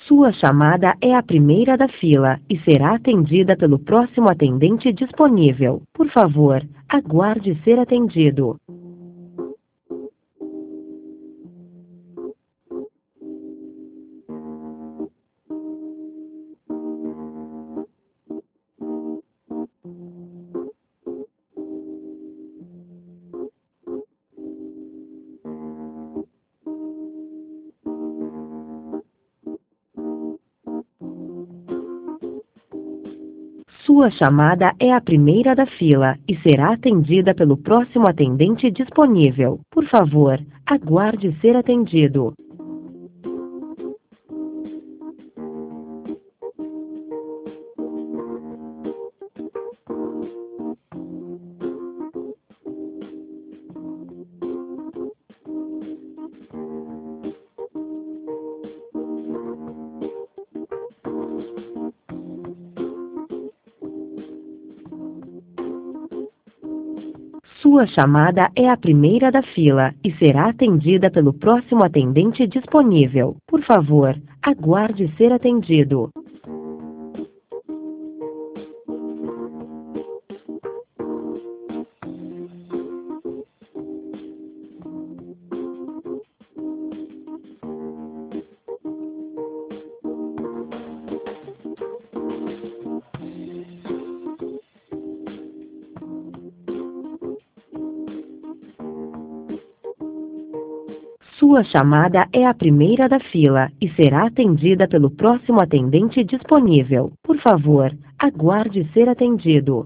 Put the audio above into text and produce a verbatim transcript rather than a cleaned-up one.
Sua chamada é a primeira da fila e será atendida pelo próximo atendente disponível. Por favor, aguarde ser atendido. Sua chamada é a primeira da fila e será atendida pelo próximo atendente disponível. Por favor, aguarde ser atendido. Sua chamada é a primeira da fila e será atendida pelo próximo atendente disponível. Por favor, aguarde ser atendido. Sua chamada é a primeira da fila e será atendida pelo próximo atendente disponível. Por favor, aguarde ser atendido.